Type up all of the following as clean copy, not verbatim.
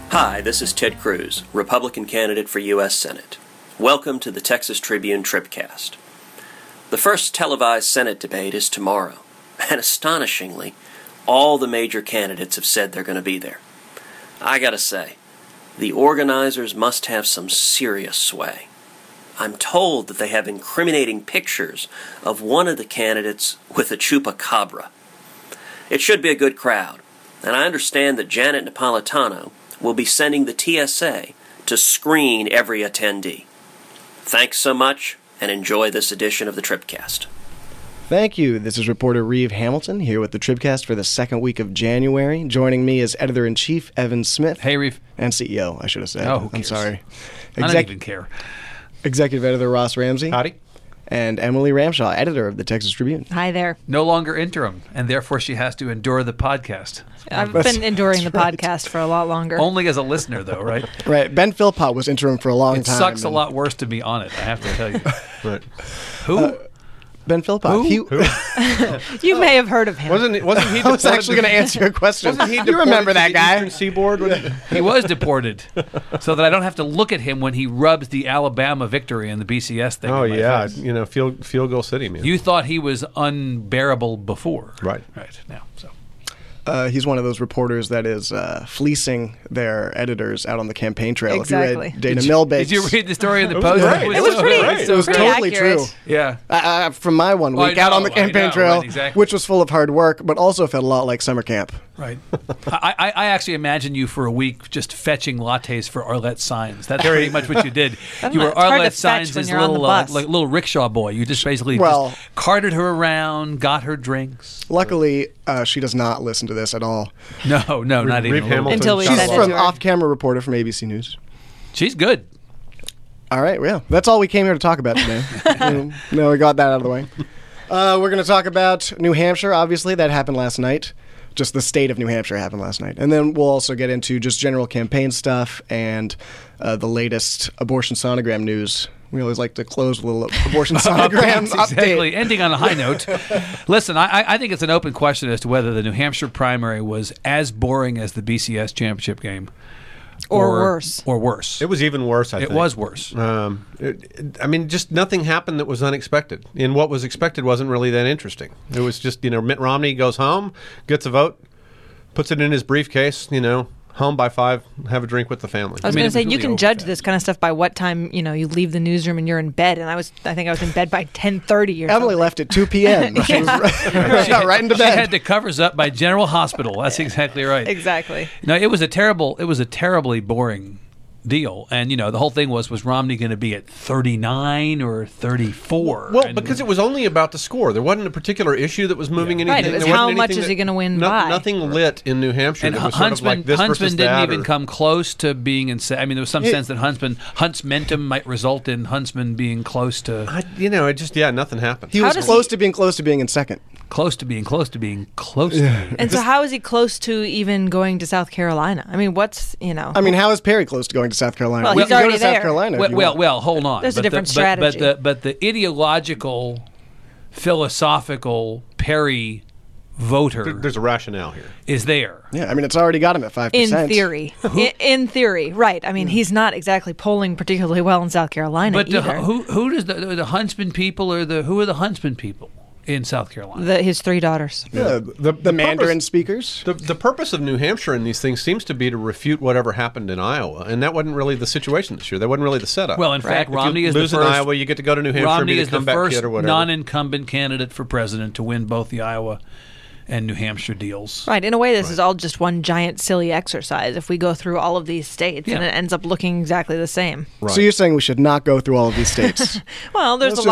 Hi, this is Ted Cruz, Republican candidate for U.S. Senate. Welcome to the Texas Tribune Tripcast. The first televised Senate debate is tomorrow, and astonishingly, all the major candidates have said they're going to be there. I gotta say, the organizers must have some serious sway. I'm told that they have incriminating pictures of one of the candidates with a chupacabra. It should be a good crowd, and I understand that Janet Napolitano will be sending the TSA to screen every attendee. Thanks so much, and enjoy this edition of the Tripcast. Thank you. This is reporter Reeve Hamilton here with the Tribcast for the second week of January. Joining me is Editor-in-Chief Evan Smith. Hey, Reeve. And CEO, I should have said. Oh, who cares? I'm sorry. I don't even care. Executive Editor Ross Ramsey. Howdy. And Emily Ramshaw, editor of the Texas Tribune. Hi there. No longer interim, and therefore she has to endure the podcast. I've been enduring the podcast for a lot longer. Only as a listener, though, right? Right. Ben Philpott was interim for a long time. It sucks a lot worse to be on it, I have to tell you. Right. Who? Ben Philpott. Who? You may have heard of him. Wasn't he I was actually going to answer your question. Wasn't he You remember that guy? Eastern Seaboard? He was deported, so that I don't have to look at him when he rubs the Alabama victory in the BCS thing. Oh, in my yeah. face. You know, field goal city, man. You thought he was unbearable before. Right. Right. Now, so. He's one of those reporters that is fleecing their editors out on the campaign trail. Exactly. If you read Dana Milbank's... Did you read the story in the Post? great. It was pretty, great. It was pretty totally accurate. true. Yeah. From my 1 Oh, I week out on know, the campaign I know, trail, right, exactly. which was full of hard work, but also felt a lot like summer camp. Right. I actually imagine you for a week just fetching lattes for Arlette Signs. That's pretty much what you did. You were It's hard to Arlette fetch Signs' when you're on the bus. like little rickshaw boy. You just basically Well- just carted her around, got her drinks. Luckily, she does not listen to this at all. No, not even a Reeve little. Hamilton. Until we She's said it from to her. off-camera reporter from ABC News. She's good. All right, well, that's all we came here to talk about today. No, we got that out of the way. We're going to talk about New Hampshire, obviously. That happened last night. Just the state of New Hampshire happened last night. And then we'll also get into just general campaign stuff and the latest abortion sonogram news. We always like to close with a little abortion sonogram Exactly. update. Ending on a high note. Listen, I think it's an open question as to whether the New Hampshire primary was as boring as the BCS championship game. Or worse. Or worse. It was even worse, I think. It was worse. I mean, just nothing happened that was unexpected. And what was expected wasn't really that interesting. It was just, Mitt Romney goes home, gets a vote, puts it in his briefcase, home by 5, have a drink with the family. I was mean, going it to say, was you really can over judge that. this kind of stuff by what time, you leave the newsroom and you're in bed. And I think I was in bed by 10:30 or Emily something. left at 2 p.m. She was got right into She bed. had the covers up by General Hospital. That's exactly right. Exactly. No, it was a terribly boring deal. And, the whole thing was Romney going to be at 39 or 34? Well, And- because it was only about the score. There wasn't a particular issue that was moving anything. Right, it was There wasn't how much anything is he gonna win by? Nothing lit in New Hampshire And that was sort of like this Huntsman versus didn't that. even come close to being in. I mean, there was some sense that Huntsmentum might result in Huntsman being close to nothing happened. He How was does close to being in second. close to being close to being close. To being. And so how is he close to even going to South Carolina? I mean, I mean, how is Perry close to going to South Carolina? Well, You he's can go already to South there. Carolina if you want. Well, hold on. There's a different But strategy. the ideological, philosophical Perry voter There's a rationale here. is there. Yeah, I mean, it's already got him at 5%. in theory. In theory, right. I mean, he's not exactly polling particularly well in South Carolina But either. who does the Huntsman people who are the Huntsman people in South Carolina? His 3 daughters. Yeah, the Mandarin speakers. The purpose of New Hampshire in these things seems to be to refute whatever happened in Iowa, and that wasn't really the situation this year. That wasn't really the setup. Well, in fact, If you Romney is lose the in first. Iowa, you get to go to New Hampshire and Romney be is the the comeback first kid or whatever. non-incumbent candidate for president to win both the Iowa and New Hampshire deals. Right. In a way, this is all just one giant silly exercise if we go through all of these states and Yeah. it ends up looking exactly the same. Right. So you're saying we should not go through all of these states? Well, there is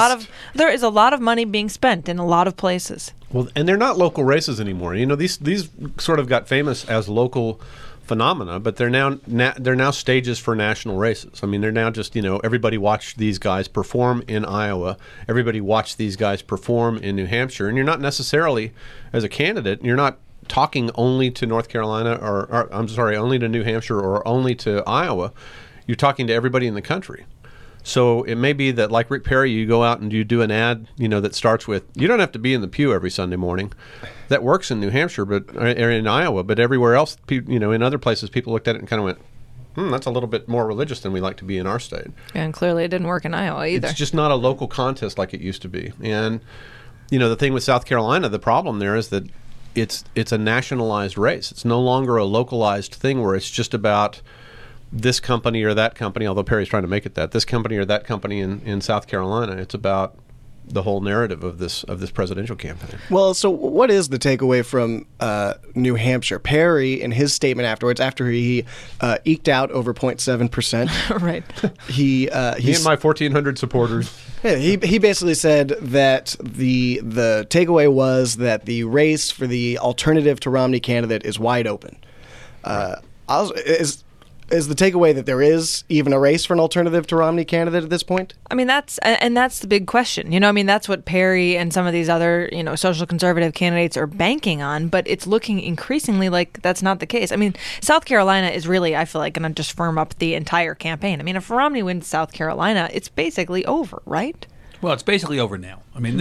a lot of money being spent in a lot of places. Well, and they're not local races anymore. These sort of got famous as local phenomena, but they're now stages for national races. I mean, they're now just everybody watched these guys perform in Iowa. Everybody watched these guys perform in New Hampshire, and you're not necessarily, as a candidate, you're not talking only to North Carolina or only to New Hampshire or only to Iowa. You're talking to everybody in the country. So it may be that, like Rick Perry, you go out and you do an ad, that starts with, you don't have to be in the pew every Sunday morning. That works in New Hampshire, or in Iowa, but everywhere else, in other places, people looked at it and kind of went, that's a little bit more religious than we like to be in our state. And clearly it didn't work in Iowa either. It's just not a local contest like it used to be. And, the thing with South Carolina, the problem there is that it's a nationalized race. It's no longer a localized thing where it's just about this company or that company, although Perry's trying to make it that, this company or that company in South Carolina. It's about the whole narrative of this presidential campaign. Well, so what is the takeaway from New Hampshire? Perry, in his statement afterwards, after he eked out over 0.7%, Right. he Me and my 1,400 supporters. Yeah, he basically said that the takeaway was that the race for the alternative to Romney candidate is wide open. Is the takeaway that there is even a race for an alternative to Romney candidate at this point? I mean, that's the big question. That's what Perry and some of these other, social conservative candidates are banking on, but it's looking increasingly like that's not the case. I mean, South Carolina is really, I feel like, going to just firm up the entire campaign. I mean, if Romney wins South Carolina, it's basically over, right? Well, it's basically over now. I mean,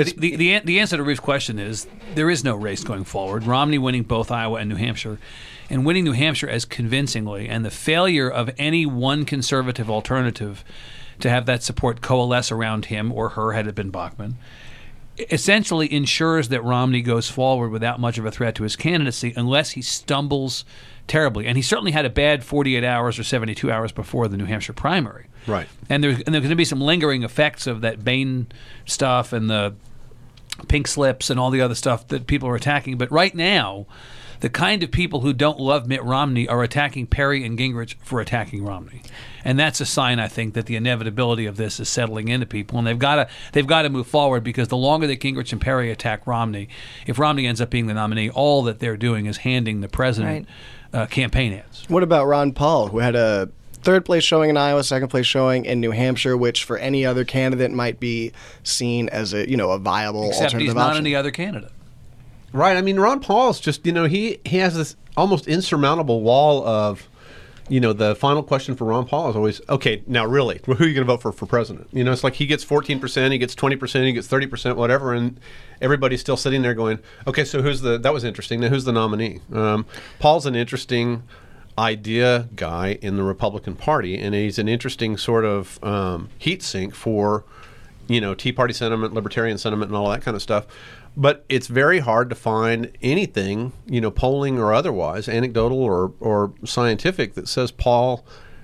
the answer to Ruth's question is there is no race going forward. Romney winning both Iowa and New Hampshire, and winning New Hampshire as convincingly, and the failure of any one conservative alternative to have that support coalesce around him or her, had it been Bachmann, essentially ensures that Romney goes forward without much of a threat to his candidacy unless he stumbles terribly. And he certainly had a bad 48 hours or 72 hours before the New Hampshire primary. Right. And there's going to be some lingering effects of that Bain stuff and the pink slips and all the other stuff that people are attacking. But right now, the kind of people who don't love Mitt Romney are attacking Perry and Gingrich for attacking Romney. And that's a sign, I think, that the inevitability of this is settling into people. And they've got to move forward, because the longer that Gingrich and Perry attack Romney, if Romney ends up being the nominee, all that they're doing is handing the president campaign ads. What about Ron Paul, who had a third place showing in Iowa, second place showing in New Hampshire, which for any other candidate might be seen as a viable Except alternative he's not option? any other candidate. Right. I mean, Ron Paul's just, he has this almost insurmountable wall of, the final question for Ron Paul is always, okay, now really, who are you going to vote for president? It's like he gets 14%, he gets 20%, he gets 30%, whatever, and everybody's still sitting there going, okay, so that was interesting. Now who's the nominee? Paul's an interesting idea guy in the Republican Party, and he's an interesting sort of heat sink for, Tea Party sentiment, libertarian sentiment, and all that kind of stuff. But it's very hard to find anything, polling or otherwise, anecdotal or scientific, that says Paul,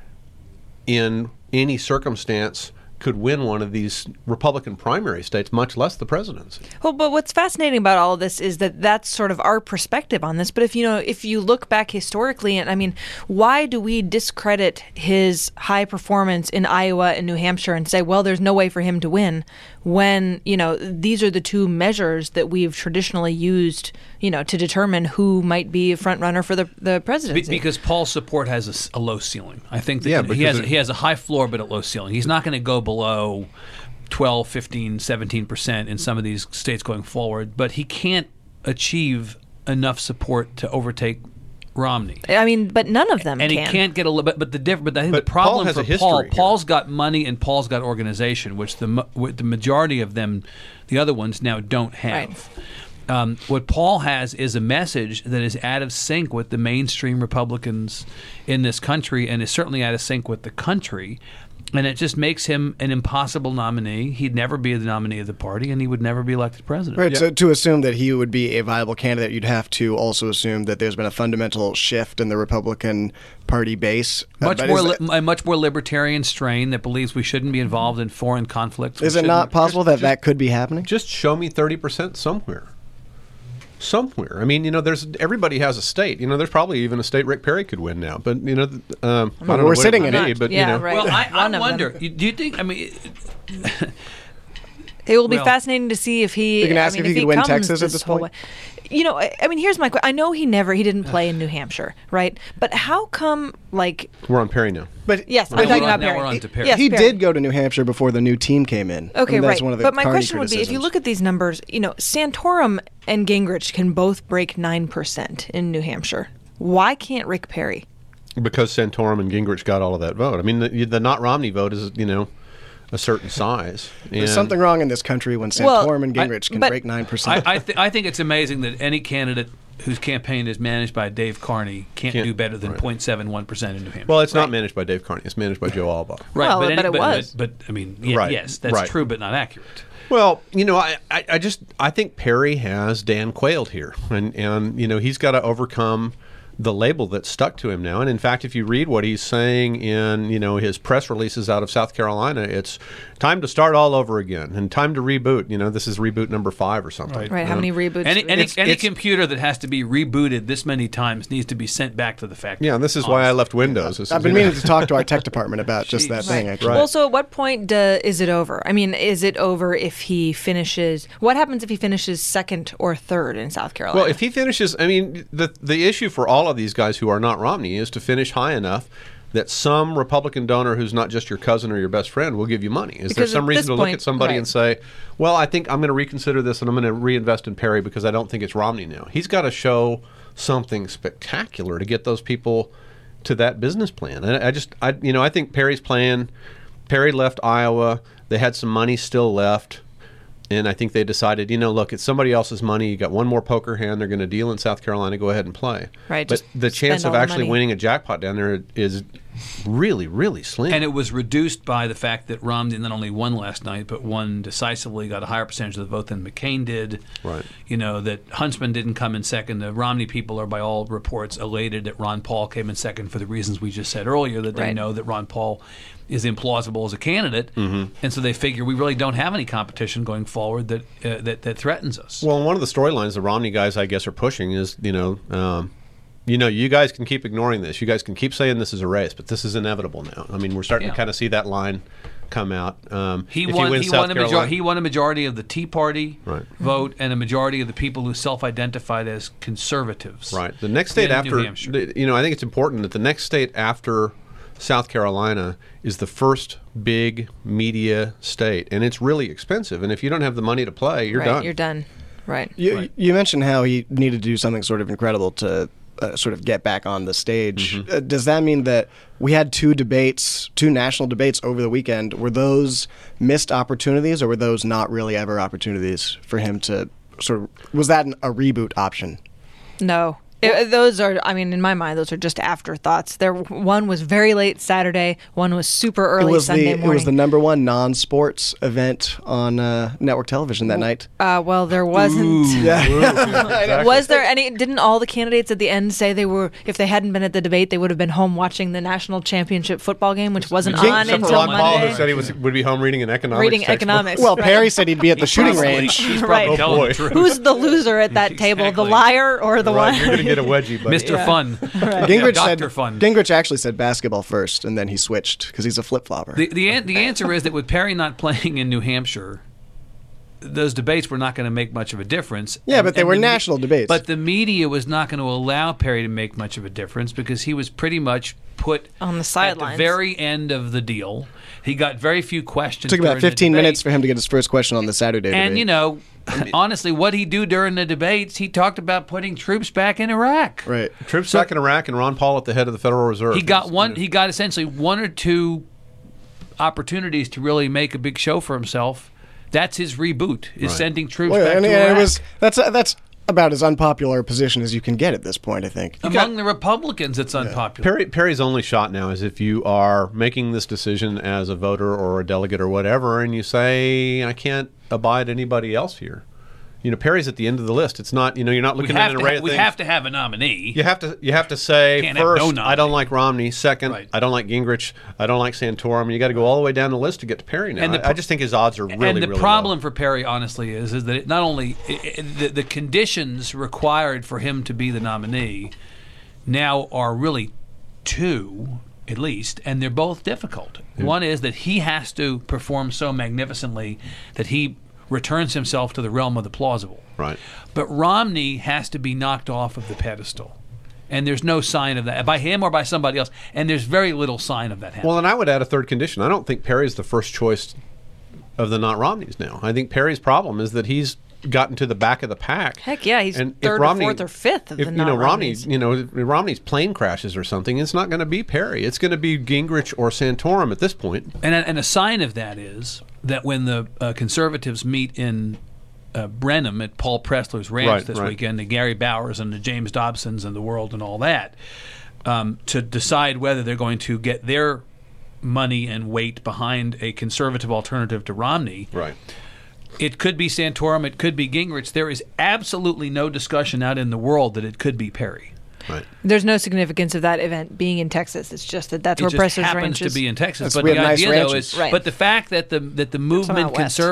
in any circumstance, could win one of these Republican primary states, much less the presidency. Well, but what's fascinating about all of this is that that's sort of our perspective on this. But if you look back historically, and I mean, why do we discredit his high performance in Iowa and New Hampshire and say, well, there's no way for him to win, when these are the two measures that we've traditionally used, to determine who might be a front runner for the presidency? Because Paul's support has a low ceiling. I think that he has a high floor but a low ceiling. He's not going to go below 12, 15, 17% in some of these states going forward, but he can't achieve enough support to overtake Romney. I mean, but none of them and can. He can't get a little bit. But I think the problem for Paul's got money and Paul's got organization, which the majority of them, the other ones now don't have. Right. What Paul has is a message that is out of sync with the mainstream Republicans in this country, and is certainly out of sync with the country. And it just makes him an impossible nominee. He'd never be the nominee of the party, and he would never be elected president. Right. Yeah. So to assume that he would be a viable candidate, you'd have to also assume that there's been a fundamental shift in the Republican Party base. A much more libertarian strain that believes we shouldn't be involved in foreign conflicts. Is it not possible that could be happening? Just show me 30% somewhere. I mean, everybody has a state. There's probably even a state Rick Perry could win now. But we're sitting in it. But right. Well, I wonder. Do you think? I mean, it will be fascinating to see if he. You can ask if he could win Texas at this point. I mean, here's my question. I know he didn't play in New Hampshire, right? But how come, we're on Perry now. But yes, I'm talking about Perry. We're on to Perry. Yes, he Perry did go to New Hampshire before the new team came in. Okay, right. But my question would be, if you look at these numbers, Santorum and Gingrich can both break 9% in New Hampshire. Why can't Rick Perry? Because Santorum and Gingrich got all of that vote. I mean, the not Romney vote is, a certain size. There's something wrong in this country when Santorum and Gingrich can break 9%. I think it's amazing that any candidate whose campaign is managed by Dave Carney can't do better than 0.71% in New Hampshire. Well, it's not managed by Dave Carney. It's managed by Joe Albaugh. Right, well, but it was. But I mean, yes, that's true, but not accurate. Well, I think Perry has Dan quailed here, and he's got to overcome the label that's stuck to him now. And in fact, if you read what he's saying in his press releases out of South Carolina, it's time to start all over again and time to reboot. This is reboot number 5 or something. Right. How many reboots? Any computer that has to be rebooted this many times needs to be sent back to the factory. Yeah, and this is why I left Windows. I've been meaning to talk to our tech department about just that thing. Actually. Well, so at what point is it over? I mean, is it over if he finishes? What happens if he finishes 2nd or 3rd in South Carolina? Well, if he finishes, the issue for all of these guys who are not Romney is to finish high enough that some Republican donor who's not just your cousin or your best friend will give you money. Is there some reason to look at somebody and say, well, I think I'm going to reconsider this and I'm going to reinvest in Perry because I don't think it's Romney now? He's got to show something spectacular to get those people to that business plan. And I think Perry's plan, Perry left Iowa, they had some money still left. And I think they decided, look, it's somebody else's money. You got one more poker hand. They're going to deal in South Carolina. Go ahead and play. Right. But the chance of actually winning a jackpot down there is really, really slim. And it was reduced by the fact that Romney not only won last night, but won decisively, got a higher percentage of the vote than McCain did. Right. That Huntsman didn't come in second. The Romney people are, by all reports, elated that Ron Paul came in second for the reasons we just said earlier, that they know that Ron Paul is implausible as a candidate, and so they figure we really don't have any competition going forward that threatens us. Well, one of the storylines the Romney guys, I guess, are pushing is, you guys can keep ignoring this. You guys can keep saying this is a race, but this is inevitable now. I mean, we're starting to kind of see that line come out. He won a majority of the Tea Party vote and a majority of the people who self-identified as conservatives. Right. The next state after, I think it's important that the next state after South Carolina is the first big media state, and it's really expensive. And if you don't have the money to play, you're done. You're done. Right. You mentioned how he needed to do something sort of incredible to sort of get back on the stage. Does that mean that we had 2 national debates over the weekend? Were those missed opportunities, or were those not really ever opportunities for him to sort of? Was that a reboot option? No. Those are, in my mind, those are just afterthoughts. One was very late Saturday. One was super early Sunday morning. It was the number 1 non-sports event on network television that night. Well, there wasn't. Was there any? Didn't all the candidates at the end say if they hadn't been at the debate, they would have been home watching the national championship football game, which wasn't on until Ron Monday? Paul, who said he would be home reading an economics. Well, Perry said he'd be at the shooting range. He's probably telling the truth. Who's the loser at that table? The liar or the one? You're going to get a wedgie, buddy. Mr. Fun. Gingrich actually said basketball first, and then he switched because he's a flip-flopper. The answer is that with Perry not playing in New Hampshire, those debates were not going to make much of a difference. Yeah, but they were national debates. But the media was not going to allow Perry to make much of a difference because he was pretty much put on the sidelines at the very end of the deal. He got very few questions. It took about 15 minutes for him to get his first question on the Saturday debate. And, honestly, what he do during the debates, he talked about putting troops back in Iraq. Right. Troops back in Iraq and Ron Paul at the head of the Federal Reserve. He got essentially 1 or 2 opportunities to really make a big show for himself. That's his reboot, is sending troops back to Iraq. That's about as unpopular a position as you can get at this point, I think. Among the Republicans, it's unpopular. Perry's only shot now is if you are making this decision as a voter or a delegate or whatever, and you say, I can't abide anybody else here. Perry's at the end of the list. It's not, you're not looking at an array of things. We have to have a nominee. You have to say, first, I don't like Romney. Second, I don't like Gingrich. I don't like Santorum. You got to go all the way down the list to get to Perry now. And I just think his odds are really, really low. And the problem for Perry, honestly, is that it not only the conditions required for him to be the nominee now are really 2, at least, and they're both difficult. Yeah. One is that he has to perform so magnificently that he returns himself to the realm of the plausible. Right. But Romney has to be knocked off of the pedestal. And there's no sign of that, by him or by somebody else. And there's very little sign of that happening. Well, and I would add a third condition. I don't think Perry's the first choice of the not Romneys now. I think Perry's problem is that he's gotten to the back of the pack. Heck yeah, he's and third or fourth or fifth of the Romney's, Romney's plane crashes or something, it's not going to be Perry. It's going to be Gingrich or Santorum at this point. And a sign of that is that when the conservatives meet in Brenham at Paul Pressler's ranch this weekend, the Gary Bowers and the James Dobsons and the world and all that, to decide whether they're going to get their money and weight behind a conservative alternative to Romney. Right. It could be Santorum, it could be Gingrich. There is absolutely no discussion out in the world that it could be Perry. Right. There's no significance of that event being in Texas. It's just that's where Pressler's ranch is. It happens to be in Texas. But the nice idea, ranches. though, is, right. but the fact that the movement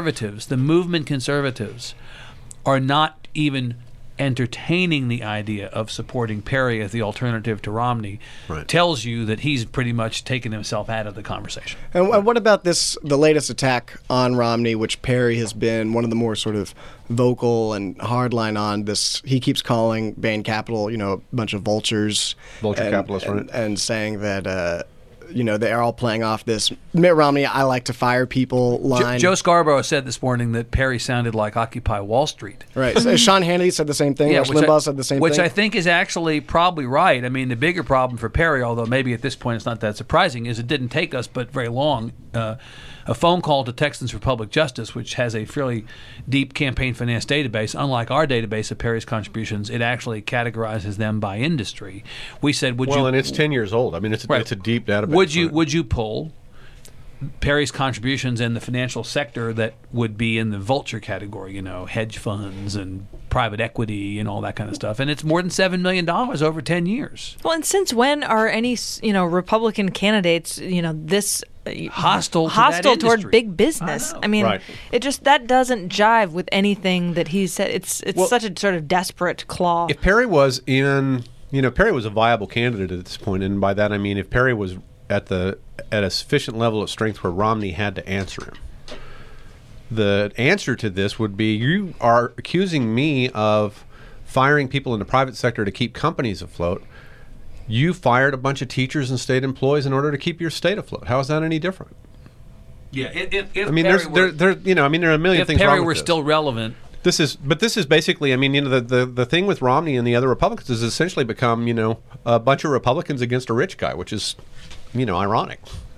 conservatives are not even entertaining the idea of supporting Perry as the alternative to Romney tells you that he's pretty much taken himself out of the conversation. And what about the latest attack on Romney, which Perry has been one of the more sort of vocal and hardline on this? He keeps calling Bain Capital, a bunch of vultures. Vulture capitalists, right? And saying that, they are all playing off this Mitt Romney, I like to fire people line. Joe Scarborough said this morning that Perry sounded like Occupy Wall Street. Right. So Sean Hannity said the same thing. Rush Limbaugh said the same thing. Which I think is actually probably right. I mean, the bigger problem for Perry, although maybe at this point it's not that surprising, is it didn't take us but very long. A phone call to Texans for Public Justice, which has a fairly deep campaign finance database. Unlike our database of Perry's contributions, it actually categorizes them by industry. We said, and it's 10 years old. I mean, it's a deep database. Would you pull Perry's contributions in the financial sector that would be in the vulture category, hedge funds and private equity and all that kind of stuff? And it's more than $7 million over 10 years. Well, and since when are any, Republican candidates, this hostile toward big business? I mean, it just that doesn't jive with anything that he said. It's such a sort of desperate claw. If Perry was Perry was a viable candidate at this point, and by that I mean if Perry was at a sufficient level of strength where Romney had to answer him. The answer to this would be, you are accusing me of firing people in the private sector to keep companies afloat. You fired a bunch of teachers and state employees in order to keep your state afloat. How is that any different? Yeah, if I mean, there are a million things wrong with this. If Perry were still relevant. This is basically, I mean, the thing with Romney and the other Republicans has essentially become, a bunch of Republicans against a rich guy, which is, ironic.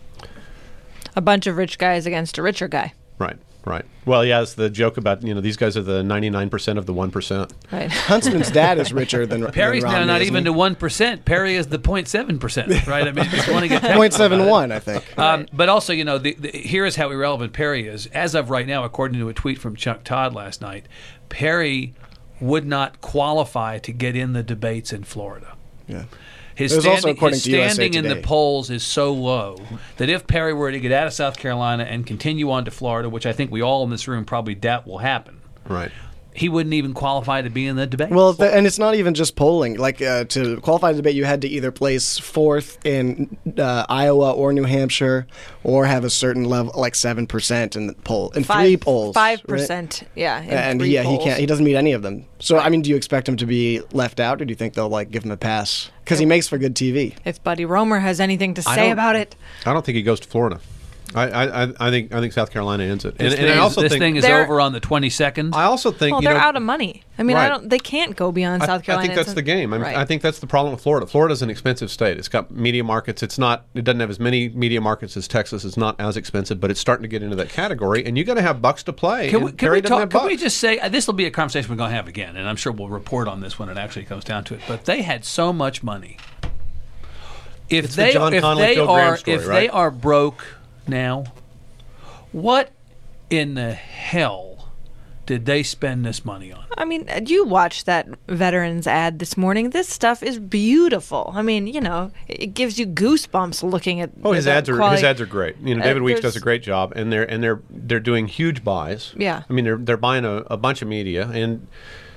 A bunch of rich guys against a richer guy. Right. Well, yeah, it's the joke about, these guys are the 99% of the 1%. Right. Huntsman's dad is richer than Perry's than Romney, now not even he? to 1%. Perry is the 0.7%, right? I mean, just want to get 0.71, I think. But also, here is how irrelevant Perry is. As of right now, according to a tweet from Chuck Todd last night, Perry would not qualify to get in the debates in Florida. Yeah. His also according standing to USA in the Today. polls is so low that if Perry were to get out of South Carolina and continue on to Florida, which I think we all in this room probably doubt will happen, right, he wouldn't even qualify to be in the debate. Well, and it's not even just polling. Like, to qualify the debate, you had to either place fourth in Iowa or New Hampshire, or have a certain level, like 7% in the poll, in 3 polls, 5%, right? yeah. And he can't. He doesn't meet any of them. So, I mean, do you expect him to be left out, or do you think they'll give him a pass? Because he makes for good TV. If Buddy Roemer has anything to say about it, I don't think he goes to Florida. I think South Carolina ends it. This thing is over on the 22nd. I also think they're out of money. I mean, right. They can't go beyond South Carolina. I think that's the game. I think that's the problem with Florida. Florida's an expensive state. It's got media markets. It doesn't have as many media markets as Texas. It's not as expensive, but it's starting to get into that category. And you got to have bucks to play. Can we just say this will be a conversation we're going to have again, and I'm sure we'll report on this when it actually comes down to it. But they had so much money. If they are broke now, what in the hell did they spend this money on? I mean, you watched that veterans ad this morning. This stuff is beautiful. I mean, it gives you goosebumps looking at. Oh, his ads are great. David Weeks does a great job, and they're doing huge buys. Yeah. I mean, they're buying a bunch of media, and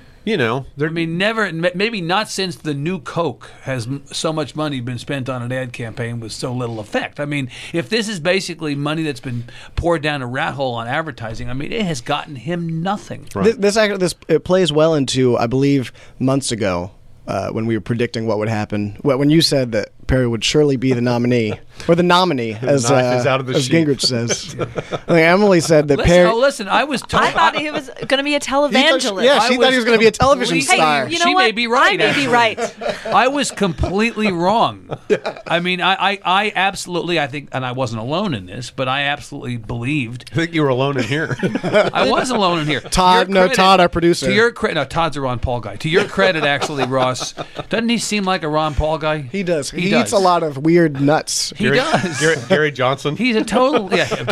maybe not since the new Coke has so much money been spent on an ad campaign with so little effect. I mean, if this is basically money that's been poured down a rat hole on advertising, I mean, it has gotten him nothing. Right. It plays well into, I believe, months ago when we were predicting what would happen. When you said that Perry would surely be the nominee. Or the nominee, as knife is out of the sheath. Gingrich says. Emily said that Perry... Listen, I was told... I thought he was going to be a televangelist. She thought he was going to be a television star. You know she what? may be right. I may be right. I was completely wrong. I mean, I absolutely, I think, and I wasn't alone in this, but I absolutely believed. I think you were alone in here. I was alone in here. Todd, our producer. To your credit, no, Todd's a Ron Paul guy. To your credit, actually, Ross, doesn't he seem like a Ron Paul guy? He does. He eats a lot of weird nuts. He does. Gary Johnson. He's a total.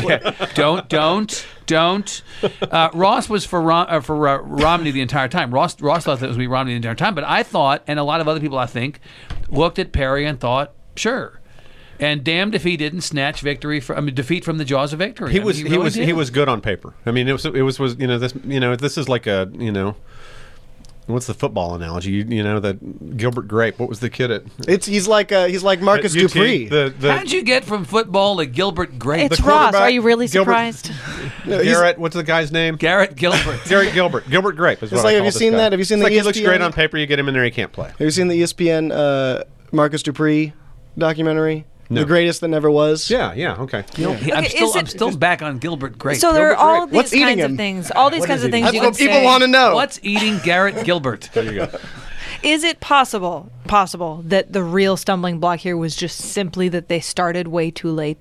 Don't. Ross was for Romney the entire time. Ross thought that it was going to be Romney the entire time, but I thought, and a lot of other people I think, looked at Perry and thought, sure. And damned if he didn't snatch defeat from the jaws of victory. He was good on paper. I mean, this is like a what's the football analogy? That Gilbert Grape. What was the kid at? He's like Marcus Dupree. How'd you get from football to Gilbert Grape? It's Ross. Are you really surprised? Garrett. What's the guy's name? Garrett Gilbert. Garrett Gilbert. Gilbert Grape is what I have call you this seen guy. that? Have you seen it's the like ESPN? He looks great on paper. You get him in there, he can't play. Have you seen the ESPN Marcus Dupree documentary? No. The greatest that never was. Yeah. Okay. I'm still back on Gilbert Grape. So there are all Grape. What's these kinds eating of him? things. All these kinds of things. That's you what could people say. want to know. What's eating Garrett Gilbert? There you go. Is it possible that the real stumbling block here was just simply that they started way too late?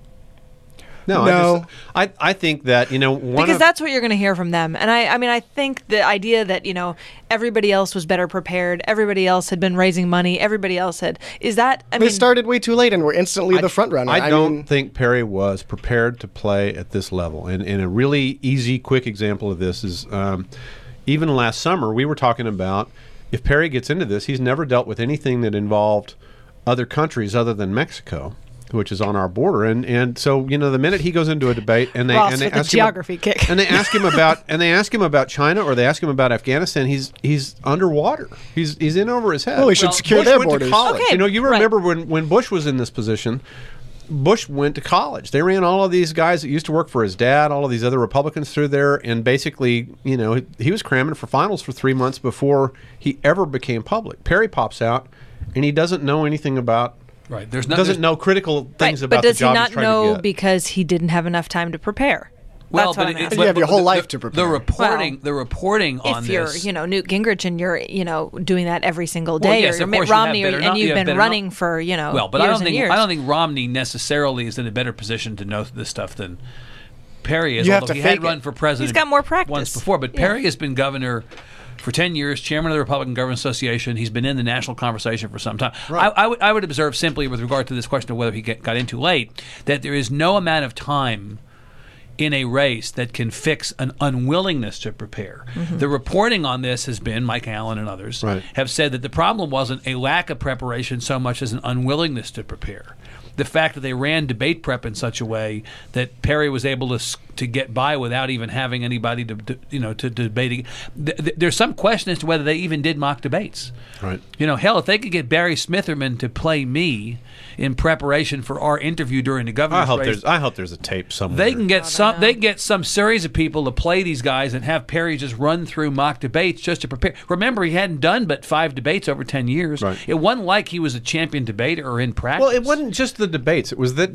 No. I think that because that's what you're going to hear from them. And I think the idea that everybody else was better prepared, everybody else had been raising money, everybody else they started way too late and were instantly the front runner. I don't think Perry was prepared to play at this level. And a really easy, quick example of this is even last summer we were talking about if Perry gets into this, he's never dealt with anything that involved other countries other than Mexico, which is on our border, and so the minute he goes into a debate and they ask geography kick, and they ask him about China or they ask him about Afghanistan, he's underwater. He's in over his head. Well, he should secure Bush their went borders. To college. Okay, you remember when Bush was in this position. Bush went to college. They ran all of these guys that used to work for his dad, all of these other Republicans through there, and basically, he was cramming for finals for 3 months before he ever became public. Perry pops out, and he doesn't know anything about. Right. Doesn't know critical things about the job he's trying to get. But does he not know because he didn't have enough time to prepare? Well, That's what I'm asking. You have your whole life to prepare. The reporting on if this. you're Newt Gingrich and you're doing that every single day, yes, or of Mitt course Romney, you have better and you've been running for Well, but years and years. I don't think Romney necessarily is in a better position to know this stuff than Perry is. You have although to he fake had run it. for president. He's got more practice once before, but Perry has been governor for 10 years, chairman of the Republican Government Association. He's been in the national conversation for some time. Right. I would observe simply with regard to this question of whether he got in too late that there is no amount of time in a race that can fix an unwillingness to prepare. Mm-hmm. The reporting on this has been, Mike Allen and others have said that the problem wasn't a lack of preparation so much as an unwillingness to prepare. The fact that they ran debate prep in such a way that Perry was able to get by without even having anybody to debate. There's some question as to whether they even did mock debates. Right. Hell, if they could get Barry Smitherman to play me in preparation for our interview during the governor's race, I hope there's a tape somewhere. they can get some series of people to play these guys and have Perry just run through mock debates just to prepare. Remember, he hadn't done but 5 debates over 10 years. Right. It wasn't like he was a champion debater or in practice. Well, it wasn't just the debates. It was that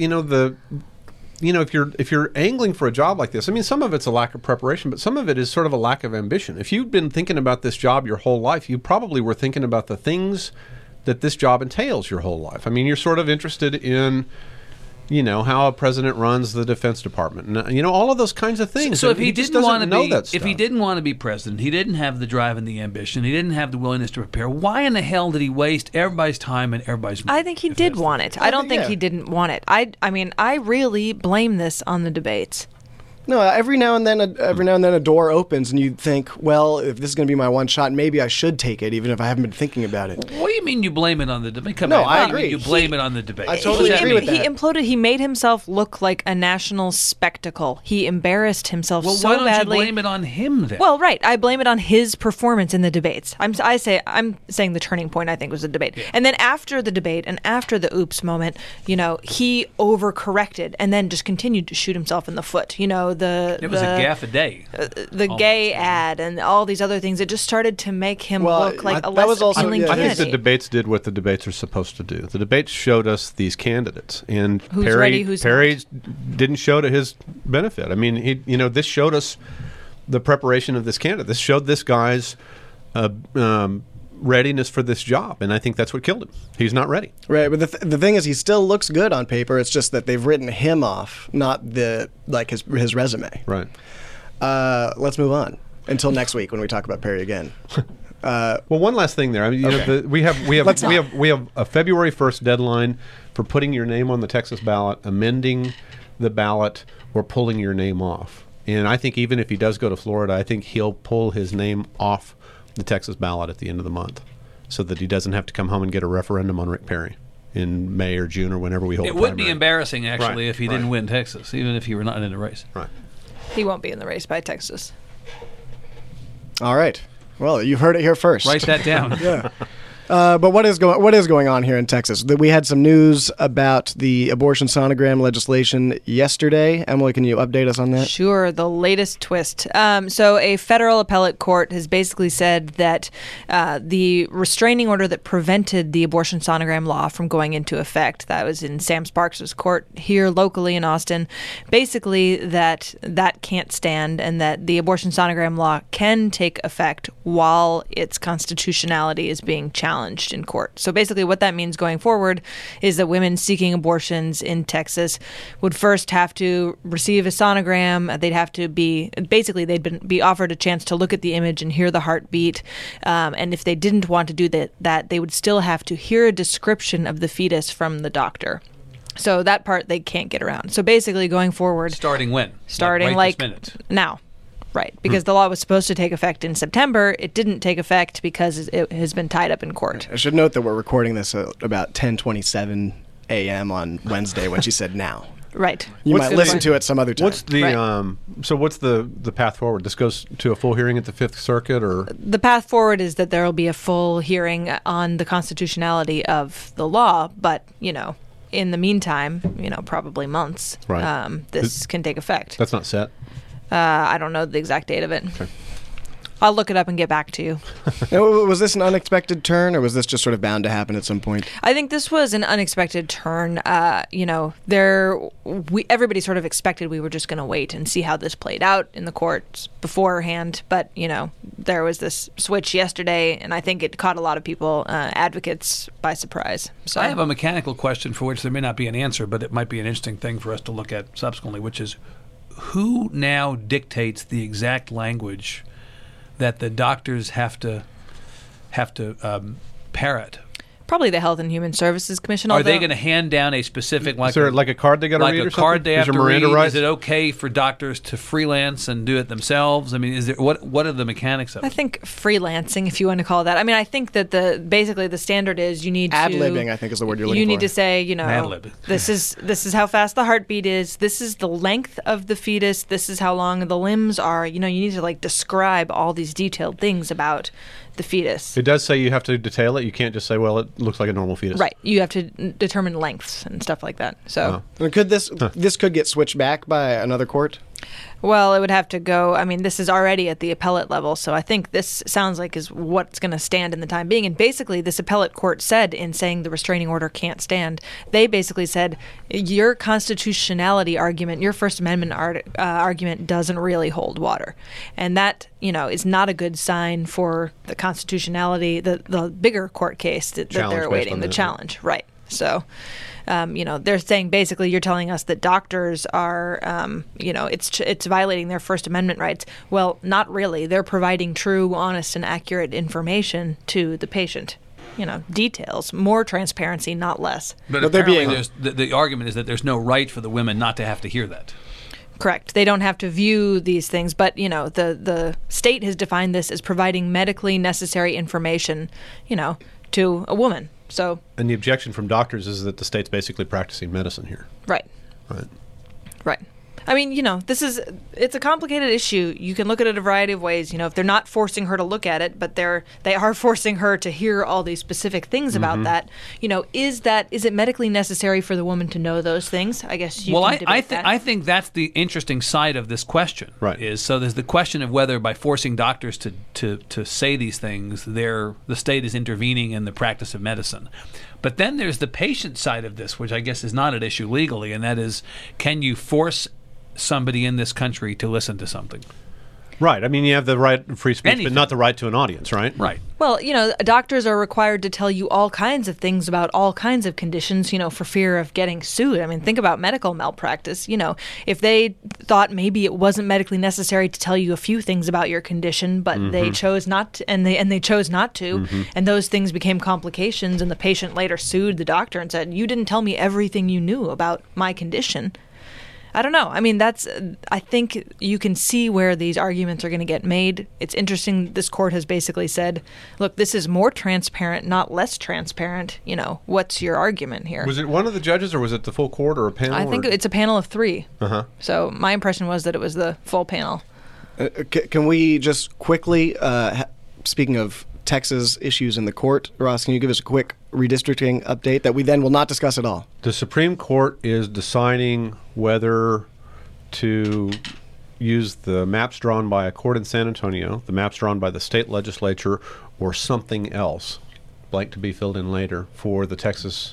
if you're angling for a job like this, I mean, some of it's a lack of preparation, but some of it is sort of a lack of ambition. If you've been thinking about this job your whole life, you probably were thinking about the things that this job entails your whole life. I mean, you're sort of interested in, how a president runs the Defense Department, and all of those kinds of things. So if he didn't want to be president, he didn't have the drive and the ambition, he didn't have the willingness to prepare. Why in the hell did he waste everybody's time and everybody's money? I think he did want it. I don't think he didn't want it. I mean, I really blame this on the debates. No, every now and then a door opens, and you think, well, if this is going to be my one shot, maybe I should take it, even if I haven't been thinking about it. What do you mean you blame it on the debate? I agree. You blame it on the debate. I totally agree with that. He imploded. He made himself look like a national spectacle. He embarrassed himself so badly. Why don't you blame it on him then? Well, right. I blame it on his performance in the debates. I'm saying the turning point, I think, was the debate. Yeah. And then after the debate and after the oops moment, he overcorrected and then just continued to shoot himself in the foot. It was a gaffe a day. The gay ad and all these other things. It just started to make him look like a less appealing I think candidate. debates did what the debates are supposed to do. The debates showed us these candidates, and Who's Perry, ready, who's Perry not. didn't show to his benefit. I mean, this showed us the preparation of this candidate. This showed this guy's readiness for this job, and I think that's what killed him. He's not ready. Right, but the thing is, he still looks good on paper. It's just that they've written him off, not his resume. Right. Let's move on until next week when we talk about Perry again. Well, one last thing there. I mean, Okay. we have a February 1st deadline for putting your name on the Texas ballot, amending the ballot, or pulling your name off. And I think even if he does go to Florida, I think he'll pull his name off the Texas ballot at the end of the month, so that he doesn't have to come home and get a referendum on Rick Perry in May or June or whenever we hold. It the would primary. be embarrassing, actually, Right, if he right. didn't win Texas, even if he were not in the race. Right. He won't be in the race by Texas. All right. Well, you've heard it here first. Write that down. Yeah. But what is going on here in Texas? We had some news about the abortion sonogram legislation yesterday. Emily, can you update us on that? Sure, the latest twist. So a federal appellate court has basically said that the restraining order that prevented the abortion sonogram law from going into effect, that was in Sam Sparks' court here locally in Austin, basically that can't stand, and that the abortion sonogram law can take effect while its constitutionality is being challenged in court. So basically what that means going forward is that women seeking abortions in Texas would first have to receive a sonogram. They'd have to be offered a chance to look at the image and hear the heartbeat. And if they didn't want to do that, they would still have to hear a description of the fetus from the doctor. So that part they can't get around. So basically going forward. Starting when? Starting right this minute. now. Right, because the law was supposed to take effect in September. It didn't take effect because it has been tied up in court. I should note that we're recording this at about 10:27 a.m. on Wednesday when she said now. Right. You What's might the- listen to it some other time. What's the Right. what's the path forward? This goes to a full hearing at the Fifth Circuit, or The path forward is that there will be a full hearing on the constitutionality of the law, but, in the meantime, probably months, Right. this can take effect. that's not set? I don't know the exact date of it. Okay. I'll look it up and get back to you. Now, was this an unexpected turn, or was this just sort of bound to happen at some point? I think this was an unexpected turn. Everybody sort of expected we were just going to wait and see how this played out in the courts beforehand. But there was this switch yesterday, and I think it caught a lot of people, advocates, by surprise. So I have a mechanical question for which there may not be an answer, but it might be an interesting thing for us to look at subsequently, which is who now dictates the exact language that the doctors have to parrot? Probably the Health and Human Services Commission. Are they although- going to hand down a specific, Is there like a card they got to like read a or card something? they have Is to there Miranda read? rights? Is it okay for doctors to freelance and do it themselves? I mean, is there what are the mechanics of I it? think freelancing, if you want to call it that. I mean, I think that basically the standard is you need Ad-libbing, I think, is the word you're looking You for. need to say, Ad-lib. this is how fast the heartbeat is. This is the length of the fetus. This is how long the limbs are. You need to describe all these detailed things about the fetus. It does say you have to detail it. You can't just say, well, it looks like a normal fetus. Right. You have to determine lengths and stuff like that. So. And could this could get switched back by another court? Well, it would have to go. I mean, this is already at the appellate level, so I think this sounds like is what's going to stand in the time being. And basically, this appellate court said in saying the restraining order can't stand, they basically said your constitutionality argument, your First Amendment argument doesn't really hold water, and that is not a good sign for the constitutionality, the bigger court case that Challenge they're based awaiting, on the that, challenge, right? So. They're saying basically you're telling us that doctors are, it's violating their First Amendment rights. Well, not really. They're providing true, honest, and accurate information to the patient. Details, more transparency, not less. But they're apparently being- the argument is that there's no right for the women not to have to hear that. Correct. They don't have to view these things, but the state has defined this as providing medically necessary information, to a woman. So. And the objection from doctors is that the state's basically practicing medicine here. Right. Right. Right. I mean, it's a complicated issue. You can look at it a variety of ways. If they're not forcing her to look at it, but they are forcing her to hear all these specific things about that. Is it medically necessary for the woman to know those things? I guess you can debate that. I think that's the interesting side of this question. Right. So there's the question of whether by forcing doctors to say these things, the state is intervening in the practice of medicine. But then there's the patient side of this, which I guess is not at issue legally, and that is, can you force somebody in this country to listen to something? Right. I mean, you have the right to free speech, Anything. but not the right to an audience, right? Right. Well, doctors are required to tell you all kinds of things about all kinds of conditions, for fear of getting sued. I mean, think about medical malpractice. If they thought maybe it wasn't medically necessary to tell you a few things about your condition, but they chose not to, and they chose not to, and those things became complications, and the patient later sued the doctor and said, "You didn't tell me everything you knew about my condition." I don't know. I mean, I think you can see where these arguments are going to get made. It's interesting. This court has basically said, look, this is more transparent, not less transparent. What's your argument here? Was it one of the judges, or was it the full court, or a panel? I think it's a panel of 3. Uh-huh. So my impression was that it was the full panel. Can we just quickly, speaking of Texas issues in the court, Ross, can you give us a quick redistricting update that we then will not discuss at all? The Supreme Court is deciding whether to use the maps drawn by a court in San Antonio, the maps drawn by the state legislature, or something else, blank to be filled in later, for the Texas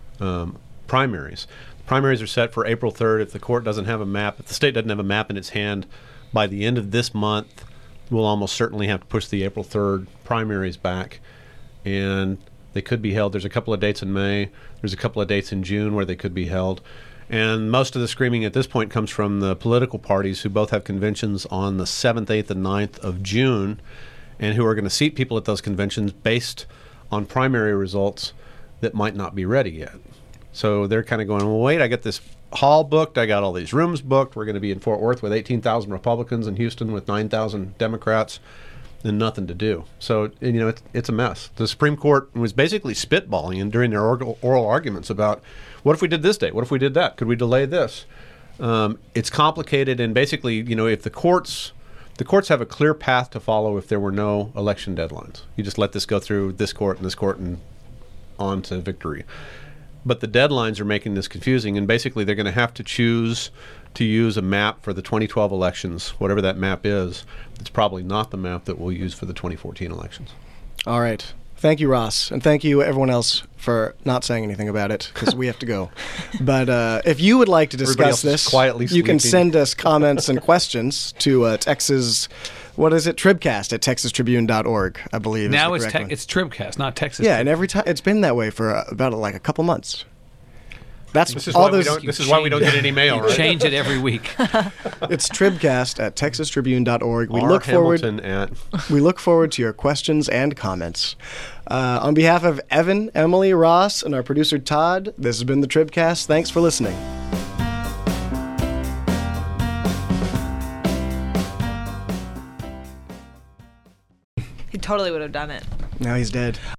primaries. The primaries are set for April 3rd. If the court doesn't have a map, if the state doesn't have a map in its hand by the end of this month, we'll almost certainly have to push the April 3rd primaries back, and they could be held. There's a couple of dates in May. There's a couple of dates in June where they could be held. And most of the screaming at this point comes from the political parties, who both have conventions on the 7th, 8th, and 9th of June, and who are going to seat people at those conventions based on primary results that might not be ready yet. So they're kind of going, well, wait, I got this hall booked, I got all these rooms booked, we're going to be in Fort Worth with 18,000 Republicans, and Houston with 9,000 Democrats, and nothing to do. So, it's a mess. The Supreme Court was basically spitballing during their oral arguments about, what if we did this date? What if we did that? Could we delay this? It's complicated, and basically, if the courts have a clear path to follow if there were no election deadlines. You just let this go through this court and on to victory. But the deadlines are making this confusing, and basically they're going to have to choose to use a map for the 2012 elections, whatever that map is. It's probably not the map that we'll use for the 2014 elections. All right. Thank you, Ross. And thank you, everyone else, for not saying anything about it, because we have to go. But if you would like to discuss this, you can send us comments and questions to Texas... What is it? Tribcast at texastribune.org, I believe. Now it's Tribcast, not Texas. Yeah, and every time it's been that way for about a couple months. This is why we don't get any mail. Right? Change it every week. It's Tribcast at texastribune.org. We look forward to your questions and comments. On behalf of Evan, Emily, Ross, and our producer Todd, this has been the Tribcast. Thanks for listening. He totally would have done it. Now he's dead.